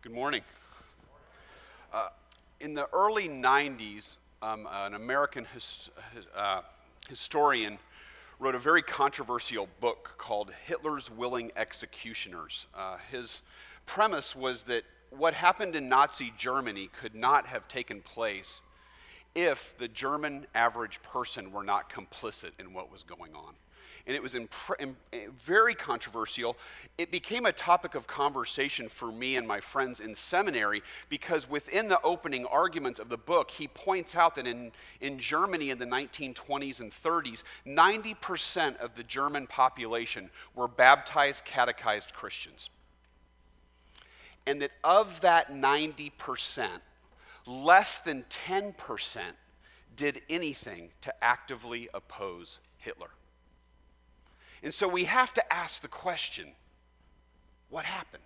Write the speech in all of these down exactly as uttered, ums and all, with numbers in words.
Good morning. Uh, in the early nineties, um, an American his, his, uh, historian wrote a very controversial book called Hitler's Willing Executioners. Uh, his premise was that what happened in Nazi Germany could not have taken place if the German average person were not complicit in what was going on. And it was impre- im- very controversial. It became a topic of conversation for me and my friends in seminary because within the opening arguments of the book, he points out that in, in Germany in the nineteen twenties and thirties, ninety percent of the German population were baptized, catechized Christians. And that of that ninety percent, less than ten percent did anything to actively oppose Hitler. And so we have to ask the question, what happened?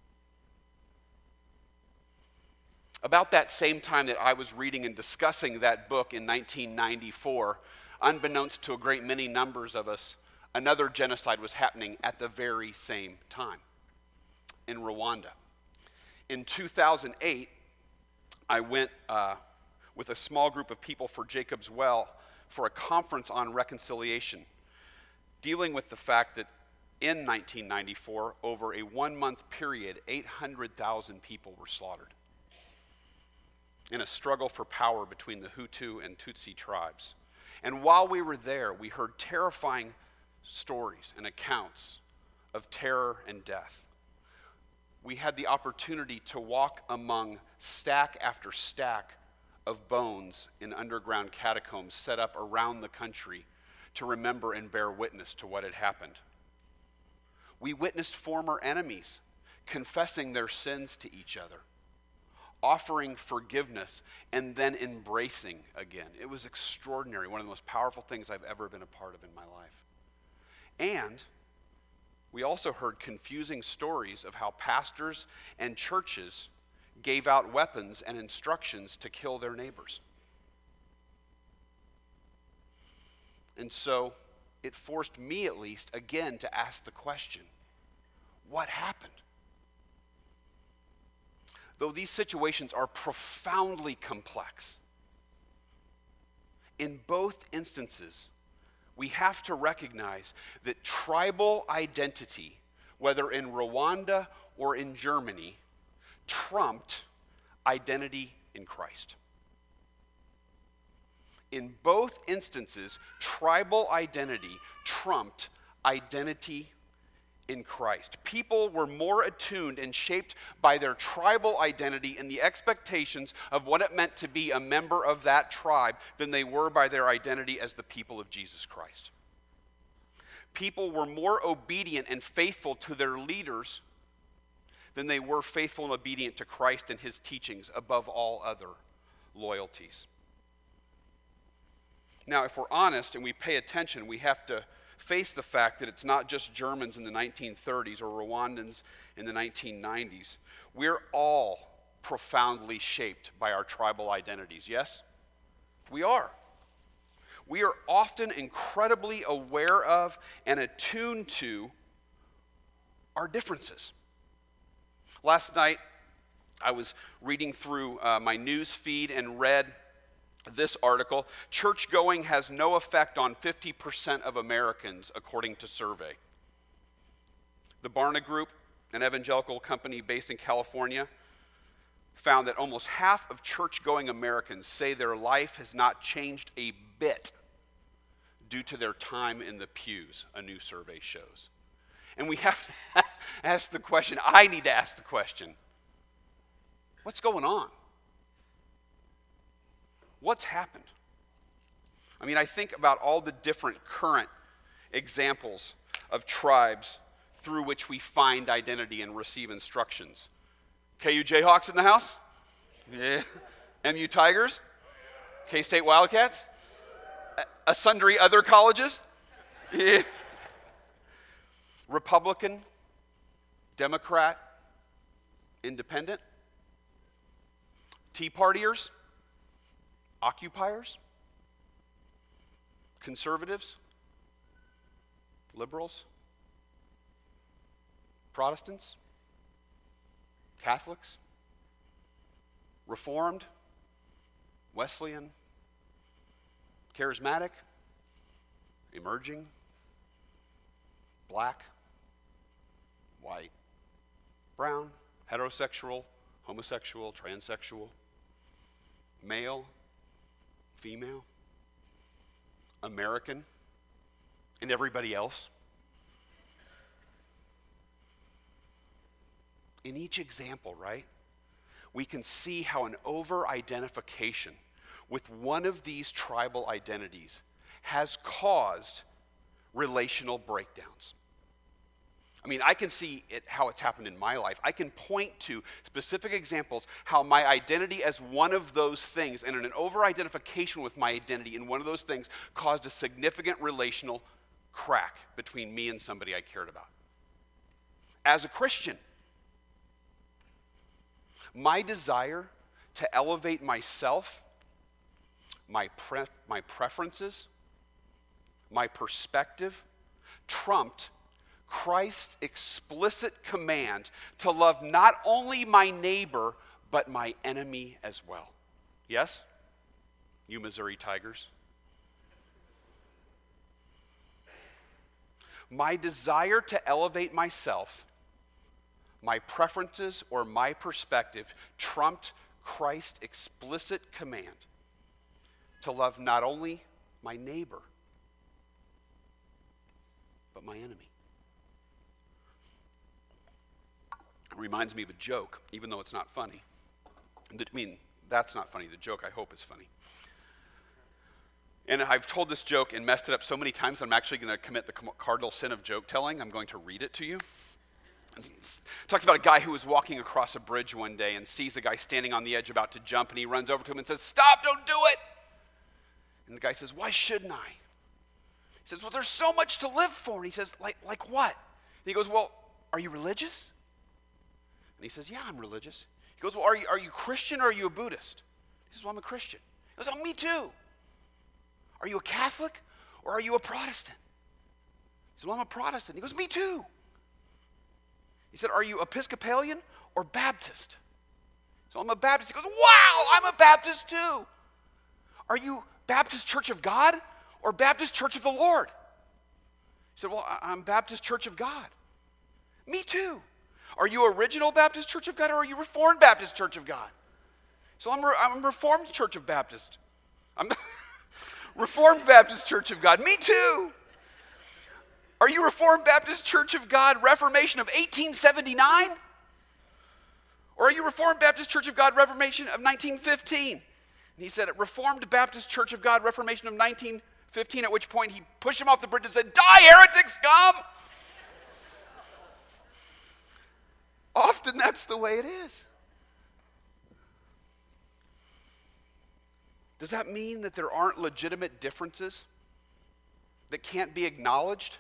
About that same time that I was reading and discussing that book in nineteen ninety-four, unbeknownst to a great many numbers of us, another genocide was happening at the very same time in Rwanda. In two thousand eight, I went uh, with a small group of people for Jacob's Well for a conference on reconciliation, dealing with the fact that in nineteen ninety-four, over a one-month period, eight hundred thousand people were slaughtered in a struggle for power between the Hutu and Tutsi tribes. And while we were there, we heard terrifying stories and accounts of terror and death. We had the opportunity to walk among stack after stack of bones in underground catacombs set up around the country to remember and bear witness to what had happened. We witnessed former enemies confessing their sins to each other, offering forgiveness, and then embracing again. It was extraordinary, one of the most powerful things I've ever been a part of in my life. And we also heard confusing stories of how pastors and churches gave out weapons and instructions to kill their neighbors. And so it forced me, at least, again to ask the question, what happened? Though these situations are profoundly complex, in both instances, we have to recognize that tribal identity, whether in Rwanda or in Germany, trumped identity in Christ. In both instances, tribal identity trumped identity in Christ. People were more attuned and shaped by their tribal identity and the expectations of what it meant to be a member of that tribe than they were by their identity as the people of Jesus Christ. People were more obedient and faithful to their leaders than they were faithful and obedient to Christ and his teachings above all other loyalties. Now, if we're honest and we pay attention, we have to face the fact that it's not just Germans in the nineteen thirties or Rwandans in the nineteen nineties. We're all profoundly shaped by our tribal identities, yes? We are. We are often incredibly aware of and attuned to our differences. Last night, I was reading through uh, my news feed and read this article. Church going has no effect on fifty percent of Americans, according to survey. The Barna Group, an evangelical company based in California, found that almost half of church-going Americans say their life has not changed a bit due to their time in the pews, a new survey shows. And we have to ask the question, I need to ask the question, what's going on? What's happened? I mean, I think about all the different current examples of tribes through which we find identity and receive instructions. K U Jayhawks in the house? Yeah. M U Tigers? K-State Wildcats? A sundry other colleges? Yeah. Republican? Democrat? Independent? Tea Partiers? Occupiers, conservatives, liberals, Protestants, Catholics, Reformed, Wesleyan, Charismatic, Emerging, Black, White, Brown, Heterosexual, Homosexual, Transsexual, Male, Female, American, and everybody else. In each example, right, we can see how an over-identification with one of these tribal identities has caused relational breakdowns. I mean, I can see it, how it's happened in my life. I can point to specific examples how my identity as one of those things and an over-identification with my identity in one of those things caused a significant relational crack between me and somebody I cared about. As a Christian, my desire to elevate myself, my pre- my preferences, my perspective, trumped Christ's explicit command to love not only my neighbor, but my enemy as well. Yes? You Missouri Tigers. My desire to elevate myself, my preferences, or my perspective trumped Christ's explicit command to love not only my neighbor, but my enemy. It reminds me of a joke, even though it's not funny. I mean, that's not funny. The joke, I hope, is funny. And I've told this joke and messed it up so many times that I'm actually going to commit the cardinal sin of joke telling. I'm going to read it to you. It talks about a guy who was walking across a bridge one day and sees a guy standing on the edge about to jump, and he runs over to him and says, "Stop, don't do it." And the guy says, "Why shouldn't I?" He says, "Well, there's so much to live for." And he says, like, like what? And he goes, "Well, are you religious?" And he says, "Yeah, I'm religious." He goes, "Well, are you, are you Christian or are you a Buddhist?" He says, "Well, I'm a Christian." He goes, "Oh, me too." "Are you a Catholic or are you a Protestant?" He said, "Well, I'm a Protestant." He goes, "Me too." He said, "Are you Episcopalian or Baptist?" So I'm a Baptist. He goes, "Wow, I'm a Baptist too." "Are you Baptist Church of God or Baptist Church of the Lord?" He said, "Well, I'm Baptist Church of God." "Me too." "Are you Original Baptist Church of God or are you Reformed Baptist Church of God?" So I'm, I'm Reformed Church of Baptist. I'm Reformed Baptist Church of God. "Me too." "Are you Reformed Baptist Church of God Reformation of eighteen seventy-nine? Or are you Reformed Baptist Church of God Reformation of nineteen fifteen? And he said, "Reformed Baptist Church of God Reformation of nineteen fifteen, at which point he pushed him off the bridge and said, "Die, heretic scum!" Often that's the way it is. Does that mean that there aren't legitimate differences that can't be acknowledged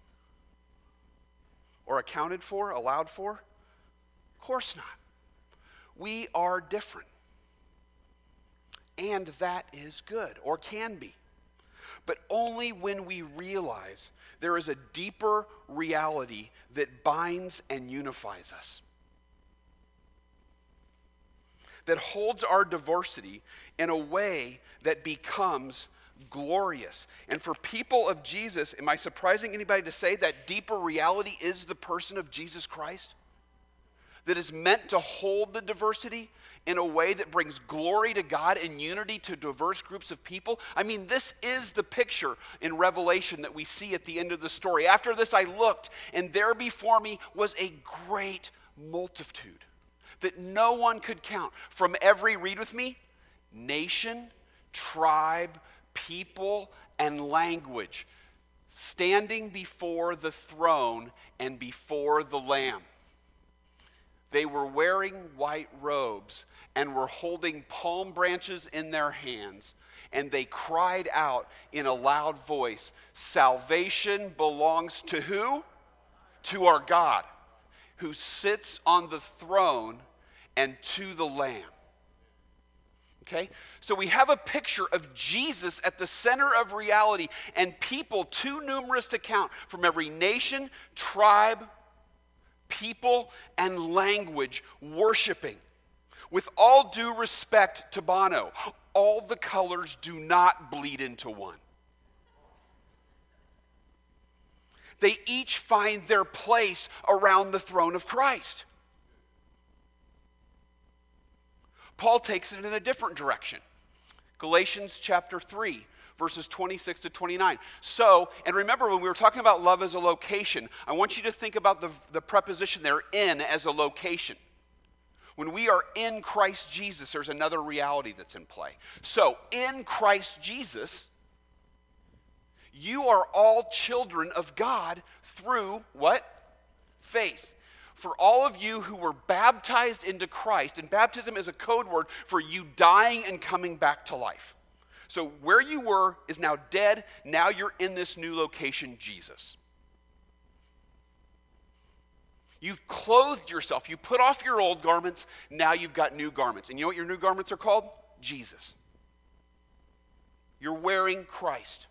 or accounted for, allowed for? Of course not. We are different. And that is good, or can be. But only when we realize there is a deeper reality that binds and unifies us, that holds our diversity in a way that becomes glorious. And for people of Jesus, am I surprising anybody to say that deeper reality is the person of Jesus Christ? That is meant to hold the diversity in a way that brings glory to God and unity to diverse groups of people? I mean, this is the picture in Revelation that we see at the end of the story. "After this I looked, and there before me was a great multitude that no one could count, from every," read with me, "nation, tribe, people, and language, standing before the throne and before the Lamb. They were wearing white robes and were holding palm branches in their hands, and they cried out in a loud voice, 'Salvation belongs to who? To our God, who sits on the throne, and to the Lamb.'" Okay? So we have a picture of Jesus at the center of reality, and people too numerous to count from every nation, tribe, people and language worshiping. With all due respect to Bono, all the colors do not bleed into one. They each find their place around the throne of Christ. Paul takes it in a different direction. Galatians chapter three, verses twenty-six to twenty-nine. So, and remember when we were talking about love as a location, I want you to think about the, the preposition there, in, as a location. When we are in Christ Jesus, there's another reality that's in play. So, in Christ Jesus, you are all children of God through what? Faith. For all of you who were baptized into Christ, and baptism is a code word for you dying and coming back to life. So where you were is now dead. Now you're in this new location, Jesus. You've clothed yourself. You put off your old garments. Now you've got new garments. And you know what your new garments are called? Jesus. You're wearing Christ.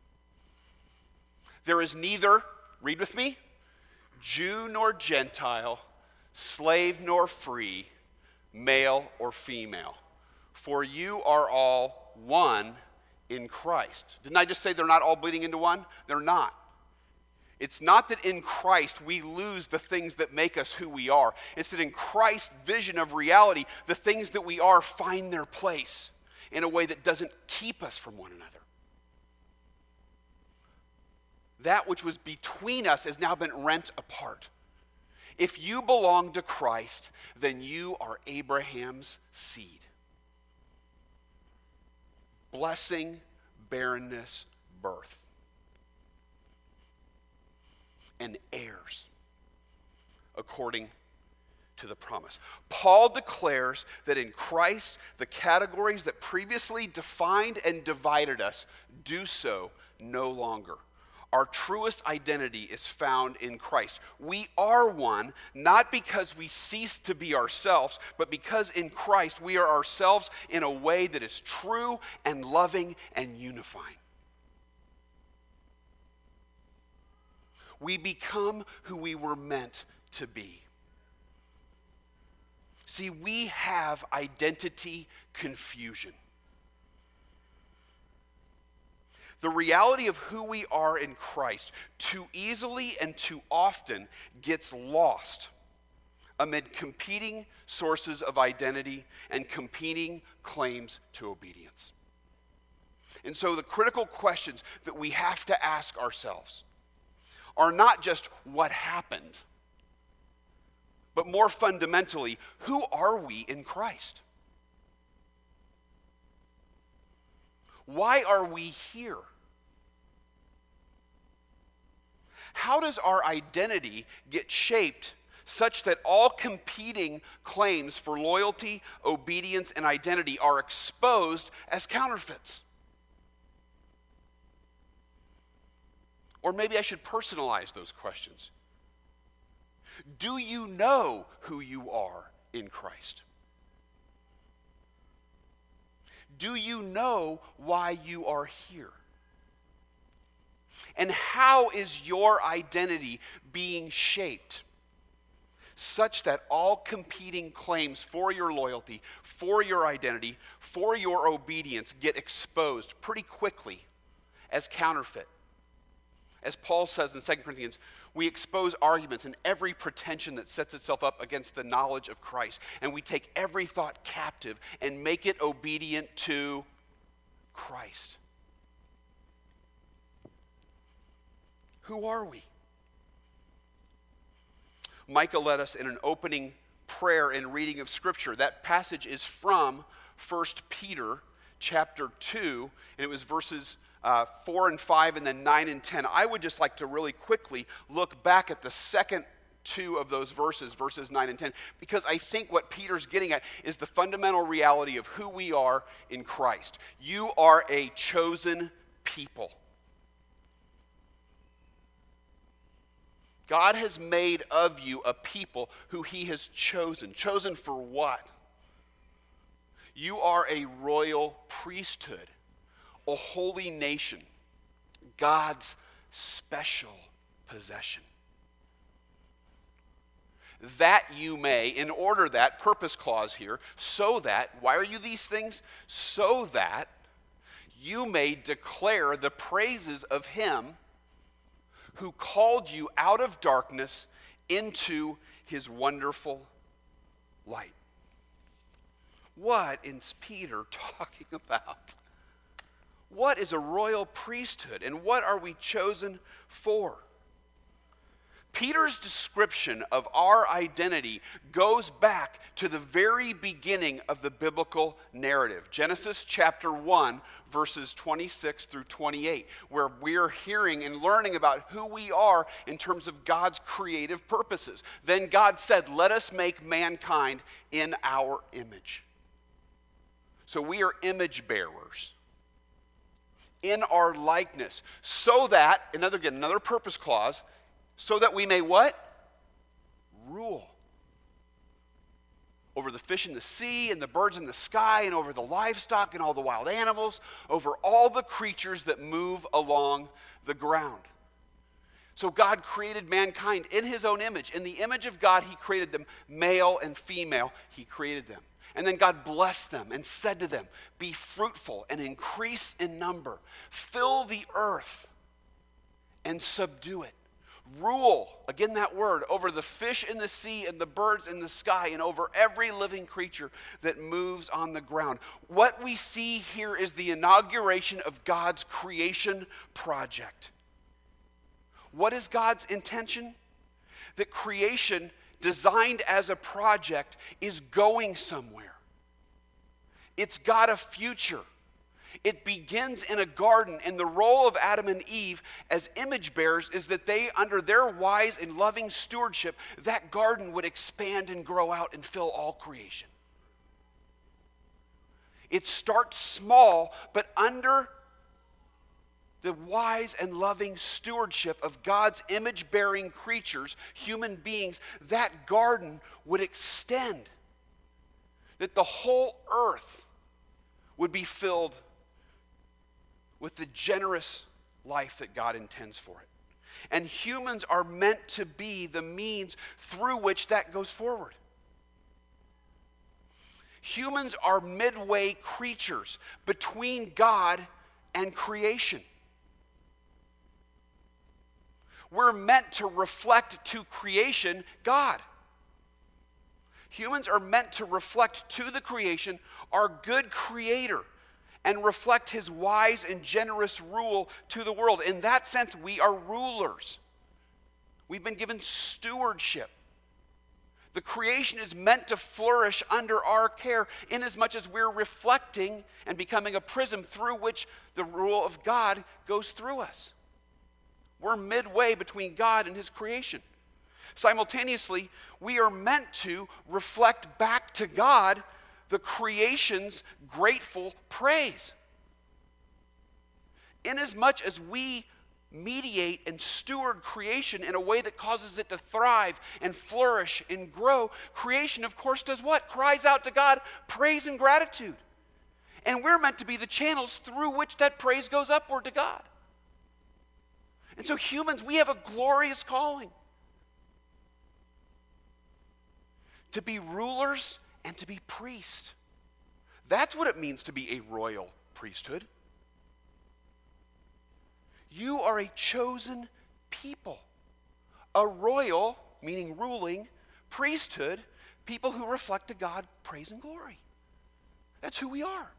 There is neither, read with me, Jew nor Gentile, slave nor free, male or female. For you are all one in Christ. Didn't I just say they're not all bleeding into one? They're not. It's not that in Christ we lose the things that make us who we are. It's that in Christ's vision of reality, the things that we are find their place in a way that doesn't keep us from one another. That which was between us has now been rent apart. If you belong to Christ, then you are Abraham's seed. Blessing, barrenness, birth. And heirs, according to the promise. Paul declares that in Christ, the categories that previously defined and divided us do so no longer. Our truest identity is found in Christ. We are one, not because we cease to be ourselves, but because in Christ we are ourselves in a way that is true and loving and unifying. We become who we were meant to be. See, we have identity confusion. The reality of who we are in Christ too easily and too often gets lost amid competing sources of identity and competing claims to obedience. And so the critical questions that we have to ask ourselves are not just what happened, but more fundamentally, who are we in Christ? Why are we here? How does our identity get shaped such that all competing claims for loyalty, obedience, and identity are exposed as counterfeits? Or maybe I should personalize those questions. Do you know who you are in Christ? Do you know why you are here? And how is your identity being shaped such that all competing claims for your loyalty, for your identity, for your obedience get exposed pretty quickly as counterfeit? As Paul says in Second Corinthians, we expose arguments and every pretension that sets itself up against the knowledge of Christ. And we take every thought captive and make it obedient to Christ. Who are we? Micah led us in an opening prayer and reading of Scripture. That passage is from First Peter chapter two, and it was verses Uh, four and five, and then nine and ten. I would just like to really quickly look back at the second two of those verses, verses nine and ten, because I think what Peter's getting at is the fundamental reality of who we are in Christ. You are a chosen people. God has made of you a people who he has chosen. Chosen for what? You are a royal priesthood, a holy nation, God's special possession. that you may, in order that, purpose clause here, so that, why are you these things? So that you may declare the praises of him who called you out of darkness into his wonderful light. What is Peter talking about? What is a royal priesthood, and what are we chosen for? Peter's description of our identity goes back to the very beginning of the biblical narrative. Genesis chapter one, verses twenty-six through twenty-eight, where we're hearing and learning about who we are in terms of God's creative purposes. Then God said, "Let us make mankind in our image." So we are image bearers in our likeness, so that, another again, another purpose clause, so that we may what? Rule over the fish in the sea and the birds in the sky and over the livestock and all the wild animals, over all the creatures that move along the ground. So God created mankind in his own image. In the image of God, he created them, male and female, he created them. And then God blessed them and said to them, "Be fruitful and increase in number. Fill the earth and subdue it. Rule," again that word, "over the fish in the sea and the birds in the sky and over every living creature that moves on the ground." What we see here is the inauguration of God's creation project. What is God's intention? That creation, designed as a project, is going somewhere. It's got a future. It begins in a garden, and the role of Adam and Eve as image bearers is that they, under their wise and loving stewardship, that garden would expand and grow out and fill all creation. It starts small, but under the wise and loving stewardship of God's image-bearing creatures, human beings, that garden would extend. That the whole earth would be filled with the generous life that God intends for it. And humans are meant to be the means through which that goes forward. Humans are midway creatures between God and creation. We're meant to reflect to creation God. Humans are meant to reflect to the creation our good Creator and reflect his wise and generous rule to the world. In that sense, we are rulers. We've been given stewardship. The creation is meant to flourish under our care inasmuch as we're reflecting and becoming a prism through which the rule of God goes through us. We're midway between God and his creation. Simultaneously, we are meant to reflect back to God the creation's grateful praise. Inasmuch as we mediate and steward creation in a way that causes it to thrive and flourish and grow, creation, of course, does what? Cries out to God praise and gratitude. And we're meant to be the channels through which that praise goes upward to God. And so humans, we have a glorious calling to be rulers and to be priests. That's what it means to be a royal priesthood. You are a chosen people. A royal, meaning ruling, priesthood, people who reflect to God praise and glory. That's who we are.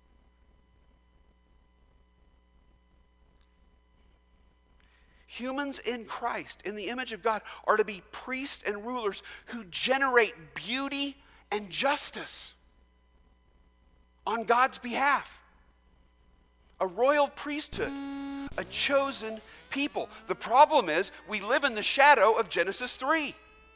Humans in Christ, in the image of God, are to be priests and rulers who generate beauty and justice on God's behalf. A royal priesthood, a chosen people. The problem is we live in the shadow of Genesis three.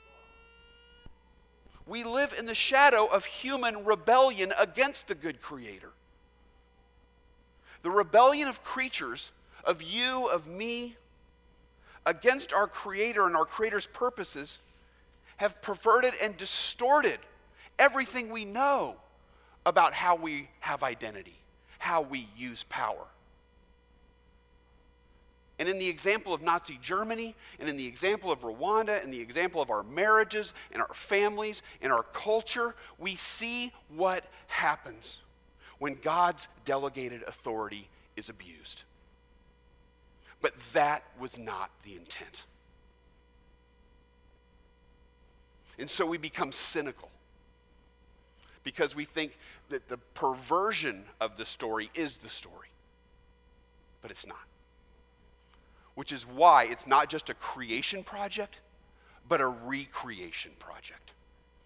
We live in the shadow of human rebellion against the good Creator. The rebellion of creatures, of you, of me, against our Creator and our Creator's purposes, have perverted and distorted everything we know about how we have identity, how we use power. And in the example of Nazi Germany, and in the example of Rwanda, and the example of our marriages, and our families, and our culture, we see what happens when God's delegated authority is abused. But that was not the intent. And so we become cynical because we think that the perversion of the story is the story. But it's not. Which is why it's not just a creation project, but a recreation project.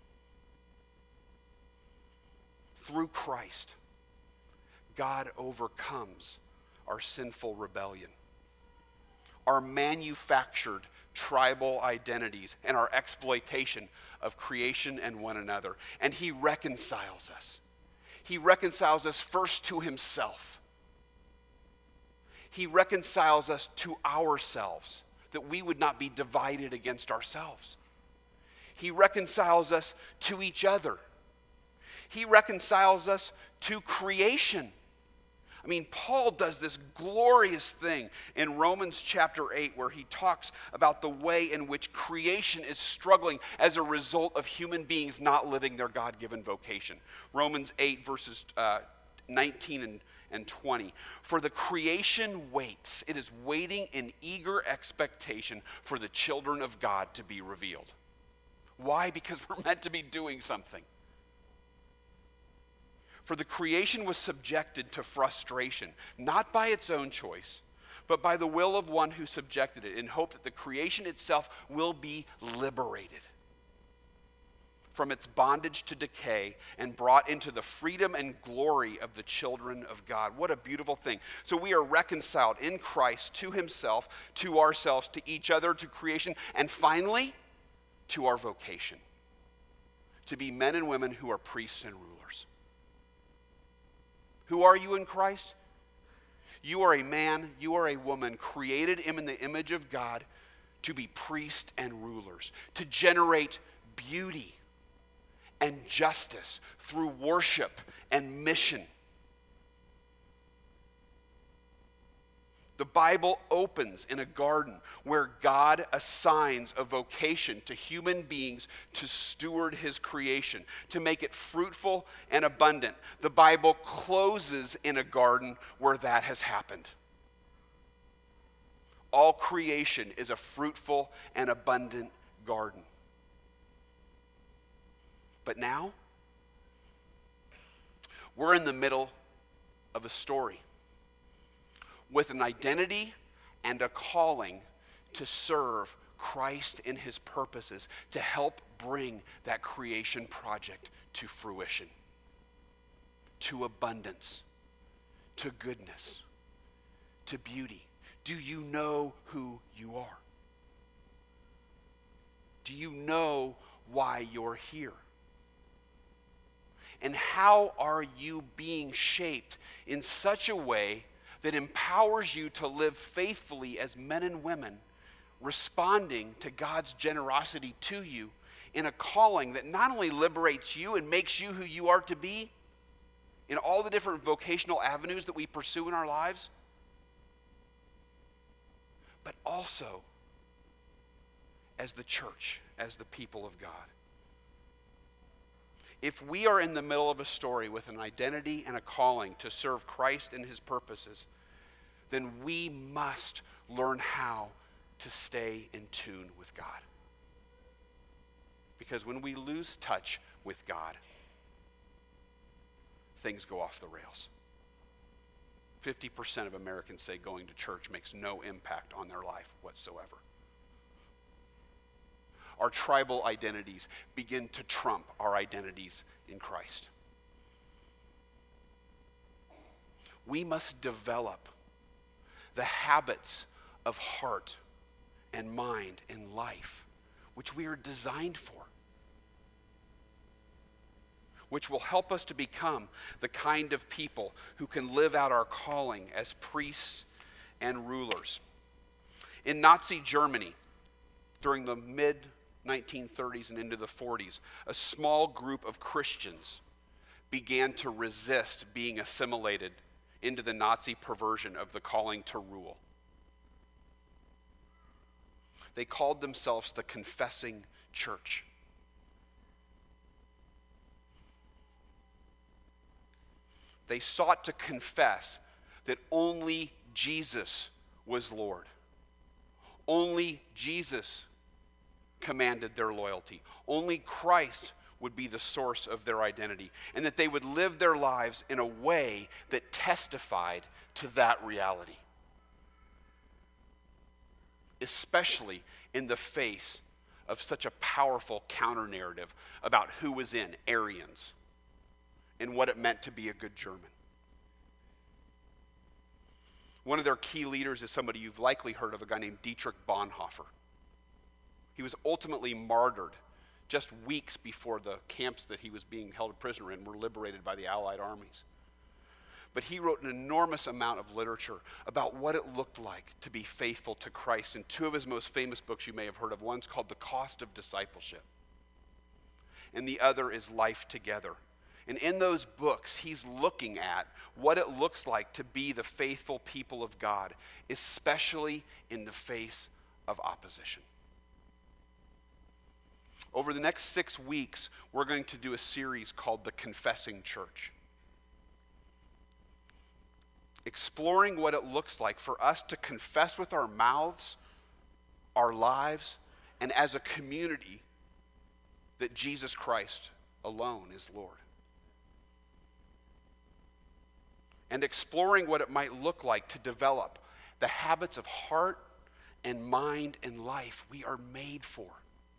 Through Christ, God overcomes our sinful rebellion, our manufactured tribal identities, and our exploitation of creation and one another. And he reconciles us. He reconciles us first to himself. He reconciles us to ourselves, that we would not be divided against ourselves. He reconciles us to each other. He reconciles us to creation. I mean, Paul does this glorious thing in Romans chapter eight where he talks about the way in which creation is struggling as a result of human beings not living their God-given vocation. Romans eight verses uh, nineteen and and twenty. For the creation waits. It is waiting in eager expectation for the children of God to be revealed. Why? Because we're meant to be doing something. For the creation was subjected to frustration, not by its own choice, but by the will of one who subjected it, in hope that the creation itself will be liberated from its bondage to decay and brought into the freedom and glory of the children of God. What a beautiful thing. So we are reconciled in Christ to himself, to ourselves, to each other, to creation, and finally, to our vocation. To be men and women who are priests and rulers. Who are you in Christ? You are a man, you are a woman created in the image of God to be priests and rulers, to generate beauty and justice through worship and mission. The Bible opens in a garden where God assigns a vocation to human beings to steward his creation, to make it fruitful and abundant. The Bible closes in a garden where that has happened. All creation is a fruitful and abundant garden. But now, we're in the middle of a story with an identity and a calling to serve Christ in his purposes, to help bring that creation project to fruition, to abundance, to goodness, to beauty. Do you know who you are? Do you know why you're here? And how are you being shaped in such a way that empowers you to live faithfully as men and women, responding to God's generosity to you in a calling that not only liberates you and makes you who you are to be in all the different vocational avenues that we pursue in our lives, but also as the church, as the people of God. If we are in the middle of a story with an identity and a calling to serve Christ and his purposes, then we must learn how to stay in tune with God. Because when we lose touch with God, things go off the rails. fifty percent of Americans say going to church makes no impact on their life whatsoever. Our tribal identities begin to trump our identities in Christ. We must develop the habits of heart and mind and life, which we are designed for, which will help us to become the kind of people who can live out our calling as priests and rulers. In Nazi Germany, during the mid nineteen thirties and into the forties, a small group of Christians began to resist being assimilated into the Nazi perversion of the calling to rule. They called themselves the Confessing Church. They sought to confess that only Jesus was Lord. Only Jesus commanded their loyalty. Only Christ would be the source of their identity, and that they would live their lives in a way that testified to that reality, especially in the face of such a powerful counter-narrative about who was in, Arians, and what it meant to be a good German. One of their key leaders is somebody you've likely heard of, a guy named Dietrich Bonhoeffer. He was ultimately martyred just weeks before the camps that he was being held prisoner in were liberated by the Allied armies. But he wrote an enormous amount of literature about what it looked like to be faithful to Christ. And two of his most famous books you may have heard of. One's called The Cost of Discipleship, and the other is Life Together. And in those books, he's looking at what it looks like to be the faithful people of God, especially in the face of opposition. Over the next six weeks, we're going to do a series called The Confessing Church, exploring what it looks like for us to confess with our mouths, our lives, and as a community that Jesus Christ alone is Lord. And exploring what it might look like to develop the habits of heart and mind and life we are made for,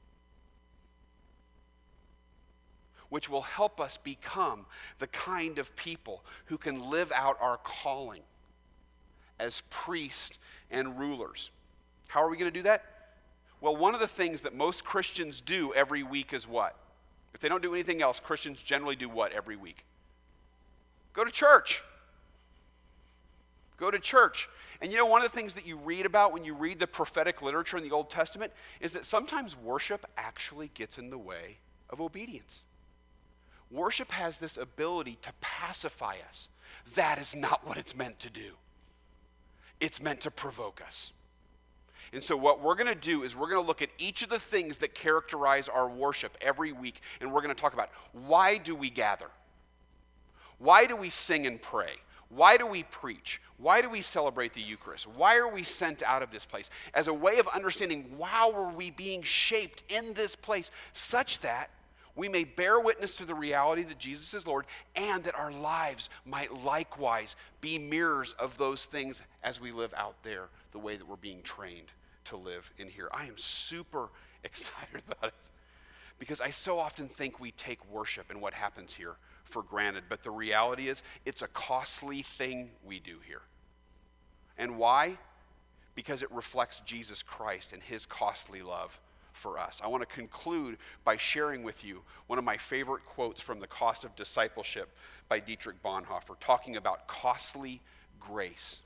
which will help us become the kind of people who can live out our calling as priests and rulers. How are we going to do that? Well, one of the things that most Christians do every week is what? If they don't do anything else, Christians generally do what every week? Go to church. Go to church. And you know, one of the things that you read about when you read the prophetic literature in the Old Testament is that sometimes worship actually gets in the way of obedience. Worship has this ability to pacify us. That is not what it's meant to do. It's meant to provoke us. And so what we're going to do is we're going to look at each of the things that characterize our worship every week, and we're going to talk about, why do we gather? Why do we sing and pray? Why do we preach? Why do we celebrate the Eucharist? Why are we sent out of this place? As a way of understanding, how are we being shaped in this place such that we may bear witness to the reality that Jesus is Lord, and that our lives might likewise be mirrors of those things as we live out there the way that we're being trained to live in here. I am super excited about it because I so often think we take worship and what happens here for granted, but the reality is it's a costly thing we do here. And why? Because it reflects Jesus Christ and his costly love for us. I want to conclude by sharing with you one of my favorite quotes from The Cost of Discipleship by Dietrich Bonhoeffer, talking about costly grace.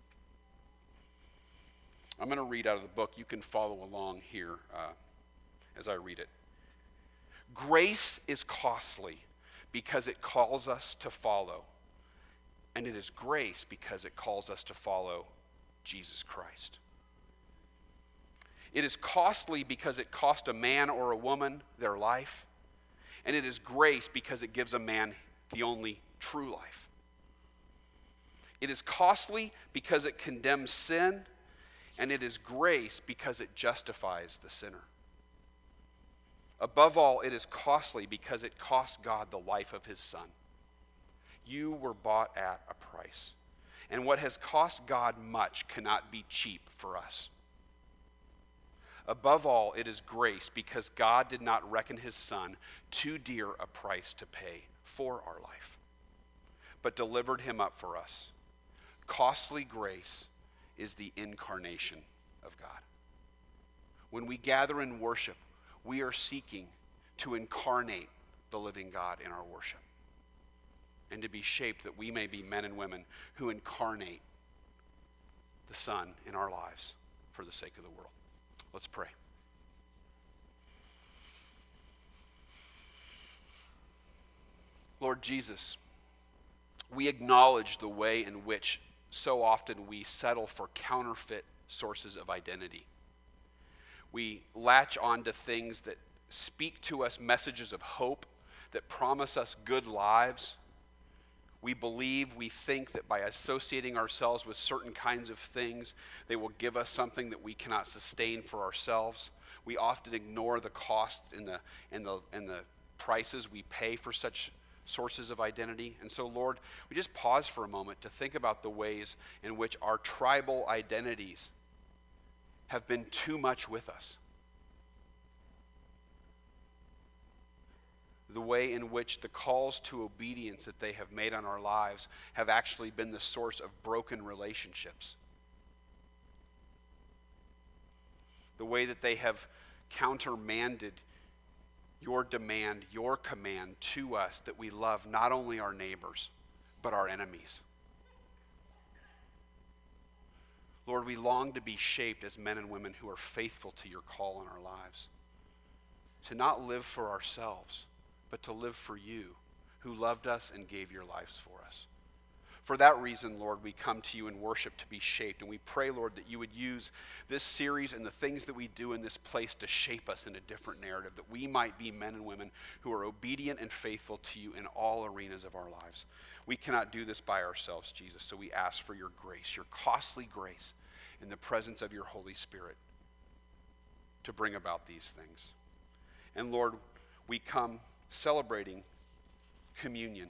I'm going to read out of the book. You can follow along here uh, as I read it. Grace is costly because it calls us to follow, and it is grace because it calls us to follow Jesus Christ. It is costly because it cost a man or a woman their life, and it is grace because it gives a man the only true life. It is costly because it condemns sin, and it is grace because it justifies the sinner. Above all, it is costly because it cost God the life of his Son. You were bought at a price, and what has cost God much cannot be cheap for us. Above all, it is grace because God did not reckon his Son too dear a price to pay for our life, but delivered him up for us. Costly grace is the incarnation of God. When we gather in worship, we are seeking to incarnate the living God in our worship, and to be shaped that we may be men and women who incarnate the Son in our lives for the sake of the world. Let's pray. Lord Jesus, we acknowledge the way in which so often we settle for counterfeit sources of identity. We latch onto things that speak to us messages of hope, that promise us good lives. We believe, we think that by associating ourselves with certain kinds of things, they will give us something that we cannot sustain for ourselves. We often ignore the costs and the, and the, and the prices we pay for such sources of identity. And so, Lord, we just pause for a moment to think about the ways in which our tribal identities have been too much with us. The way in which the calls to obedience that they have made on our lives have actually been the source of broken relationships. The way that they have countermanded your demand, your command to us that we love not only our neighbors, but our enemies. Lord, we long to be shaped as men and women who are faithful to your call in our lives. To not live for ourselves, but to live for you, who loved us and gave your lives for us. For that reason, Lord, we come to you in worship to be shaped. And we pray, Lord, that you would use this series and the things that we do in this place to shape us in a different narrative, that we might be men and women who are obedient and faithful to you in all arenas of our lives. We cannot do this by ourselves, Jesus, so we ask for your grace, your costly grace, in the presence of your Holy Spirit to bring about these things. And Lord, we come celebrating communion,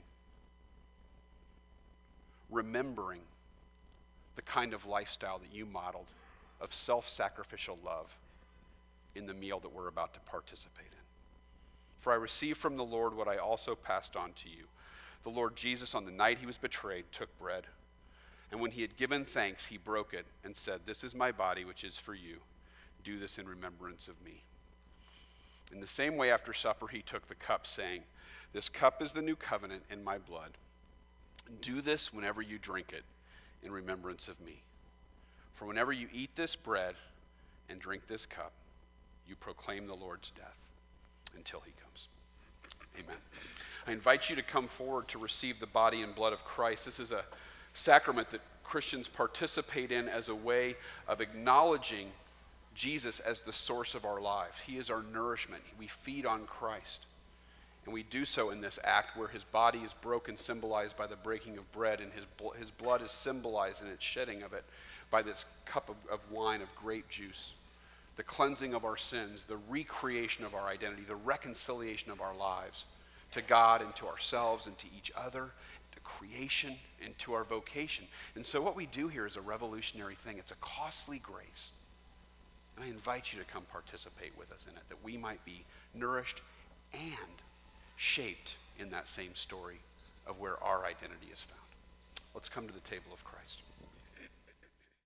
remembering the kind of lifestyle that you modeled of self-sacrificial love in the meal that we're about to participate in. For I received from the Lord what I also passed on to you. The Lord Jesus, on the night he was betrayed, took bread, and when he had given thanks, he broke it and said, "This is my body, which is for you. Do this in remembrance of me." In the same way, after supper, he took the cup, saying, "This cup is the new covenant in my blood. Do this whenever you drink it in remembrance of me. For whenever you eat this bread and drink this cup, you proclaim the Lord's death until he comes." Amen. I invite you to come forward to receive the body and blood of Christ. This is a sacrament that Christians participate in as a way of acknowledging Jesus as the source of our lives. He is our nourishment. We feed on Christ. And we do so in this act where his body is broken, symbolized by the breaking of bread, and his, bl- his blood is symbolized in its shedding of it by this cup of, of wine of grape juice. The cleansing of our sins, the recreation of our identity, the reconciliation of our lives to God and to ourselves and to each other, to creation and to our vocation. And so what we do here is a revolutionary thing. It's a costly grace. And I invite you to come participate with us in it, that we might be nourished and shaped in that same story of where our identity is found. Let's come to the table of Christ.